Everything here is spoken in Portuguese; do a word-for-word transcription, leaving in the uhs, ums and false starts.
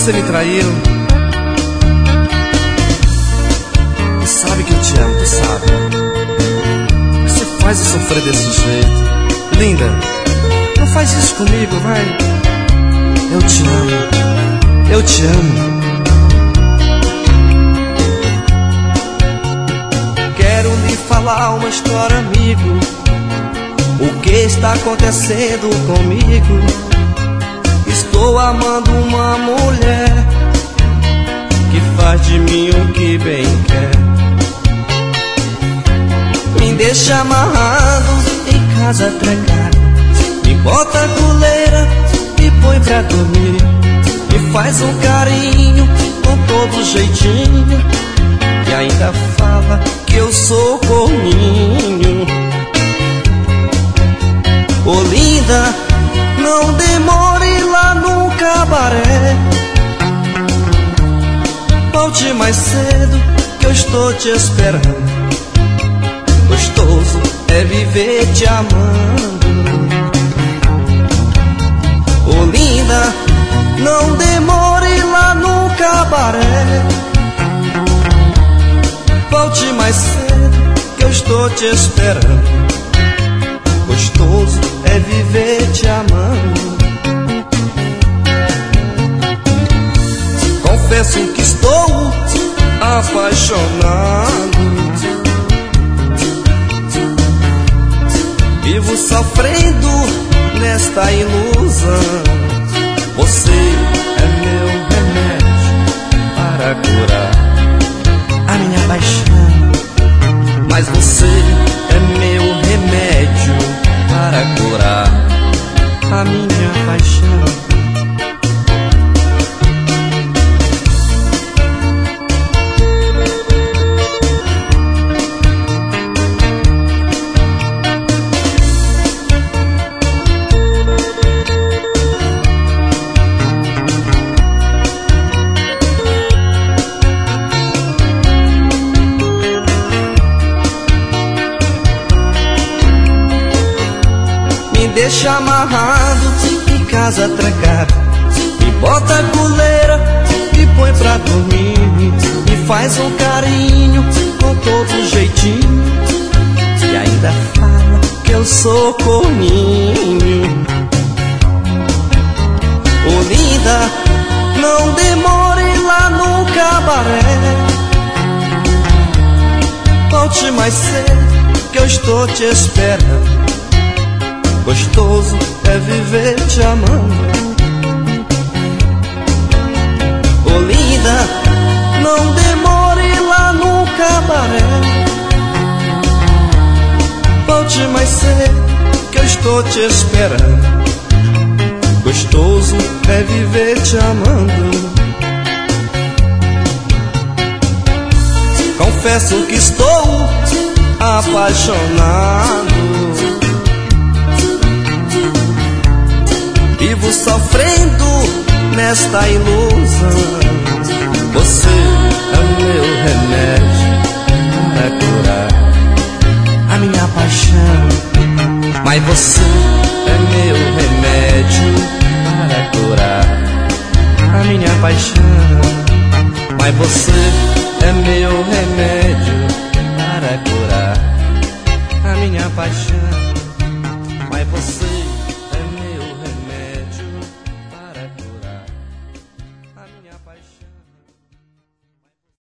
você me traiu. Tu sabe que eu te amo, tu sabe. Você faz eu sofrer desse jeito. Linda, não faz isso comigo, vai. Eu te amo, eu te amo. Quero lhe falar uma história, amigo. O que está acontecendo comigo? Estou amando uma mulher que faz de mim o que bem quer. Me deixa amarrado em casa trancado, me bota a coleira e põe pra dormir. Me faz um carinho com todo jeitinho e ainda fala que eu sou corninho. Ô oh, linda, não demore lá no cabaré. Volte mais cedo que eu estou te esperando. Gostoso é viver te amando. Ô oh, linda, não demore lá no cabaré. Volte mais cedo que eu estou te esperando. Gostoso é viver te amando. Confesso que estou apaixonado. Vivo sofrendo nesta ilusão. Você é meu remédio para curar a minha paixão. Mas você é meu remédio para curar a minha paixão. Deixa amarrado em casa trancado, me bota a coleira e põe pra dormir. Me faz um carinho com todo jeitinho e ainda fala que eu sou corninho. Ô oh, linda, não demore lá no cabaré. Volte mais cedo que eu estou te esperando. Gostoso é viver te amando. Ô oh, linda, não demore lá no cabaré. Volte mais cedo que eu estou te esperando. Gostoso é viver te amando. Confesso que estou apaixonado. Vivo sofrendo nesta ilusão. Você é o meu remédio para curar a minha paixão. Mas você é meu remédio para curar a minha paixão. Mas você é meu remédio para curar a minha paixão. Mas você é meu remédio para curar a minha paixão.